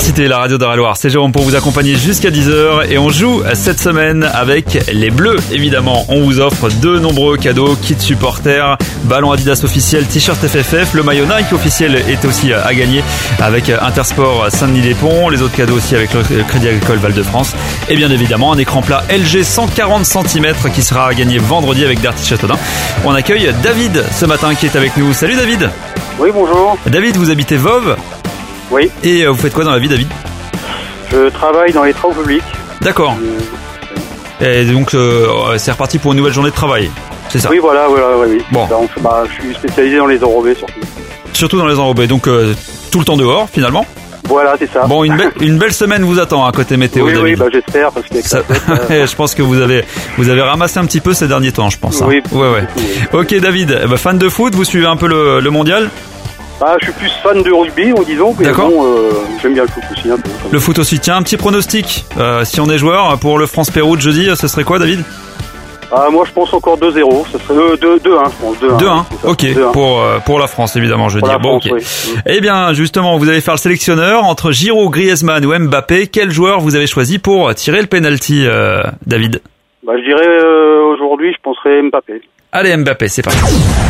Intensité, la radio d'Eure-et-Loir. C'est Jérôme pour vous accompagner jusqu'à 10h et on joue cette semaine avec les Bleus, évidemment. On vous offre de nombreux cadeaux, kit supporters, ballon Adidas officiel, t-shirt FFF, le maillot Nike officiel est aussi à gagner avec Intersport Saint-Denis-des-Ponts, les autres cadeaux aussi avec le Crédit Agricole Val-de-France et bien évidemment un écran plat LG 140 cm qui sera à gagner vendredi avec Darty Châteaudun. On accueille David ce matin qui est avec nous. Salut David. Oui, bonjour. David, vous habitez Voves? Oui. Et vous faites quoi dans la vie, David? Je travaille dans les travaux publics. D'accord. Et donc c'est reparti pour une nouvelle journée de travail, c'est ça? Oui, voilà, oui. Bon. Donc, je suis spécialisé dans les enrobés surtout. Surtout dans les enrobés, donc tout le temps dehors finalement. Voilà, c'est ça. Bon, une belle semaine vous attend à côté météo, David. Oui, j'espère parce que je pense que vous avez ramassé un petit peu ces derniers temps, je pense. Oui. Hein. Ouais. Ok, David, fan de foot, vous suivez un peu le mondial? Je suis plus fan de rugby, disons. D'accord. Bon, j'aime bien le foot aussi un peu. Le foot aussi. Tiens, un petit pronostic. Si on est joueur pour le France-Pérou de jeudi, ce serait quoi, David? Moi, je pense encore 2-0. Ce serait 2-1, je pense. 2-1. Ok. 2-1. Pour la France, évidemment, je veux dire. Bon, ok. Oui. Eh bien, justement, vous allez faire le sélectionneur entre Giroud, Griezmann ou Mbappé. Quel joueur vous avez choisi pour tirer le penalty, David? Je dirais aujourd'hui, je penserais Mbappé. Allez, Mbappé, c'est parti.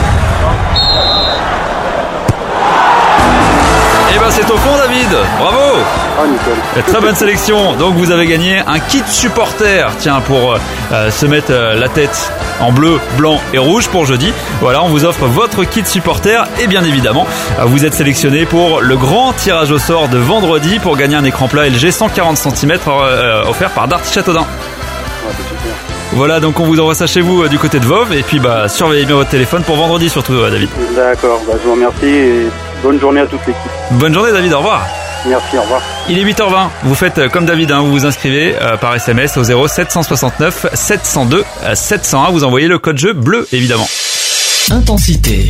Eh ben c'est au fond, David. Bravo. Nickel. Très bonne sélection. Donc vous avez gagné un kit supporter. Tiens, pour se mettre la tête en bleu, blanc et rouge pour jeudi. Voilà, on vous offre votre kit supporter et bien évidemment, vous êtes sélectionné pour le grand tirage au sort de vendredi pour gagner un écran plat LG 140 cm offert par Darty Châteaudun. C'est super. Voilà, donc on vous envoie ça chez vous du côté de Voves et puis surveillez bien votre téléphone pour vendredi surtout, David. D'accord, je vous remercie et bonne journée à toute l'équipe. Bonne journée, David, au revoir. Merci, au revoir. Il est 8h20, vous faites comme David, vous vous inscrivez par SMS au 0769 702 701, vous envoyez le code jeu bleu évidemment. Intensité.